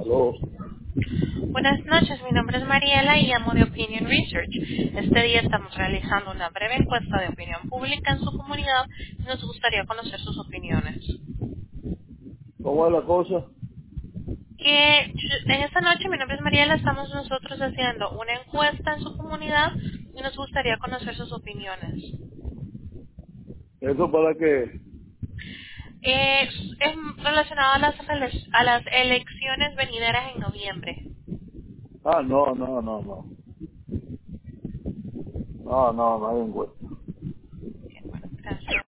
Aló. Buenas noches, mi nombre es Mariela y llamo de Opinion Research. Este día estamos realizando una breve encuesta de opinión pública en su comunidad y nos gustaría conocer sus opiniones. ¿Cómo es la cosa? En esta noche, mi nombre es Mariela, estamos nosotros haciendo una encuesta en su comunidad y nos gustaría conocer sus opiniones. ¿Eso para qué? Es relacionado a las elecciones venideras en noviembre. Ah, no, no, no, no. No, no, no hay encuesta.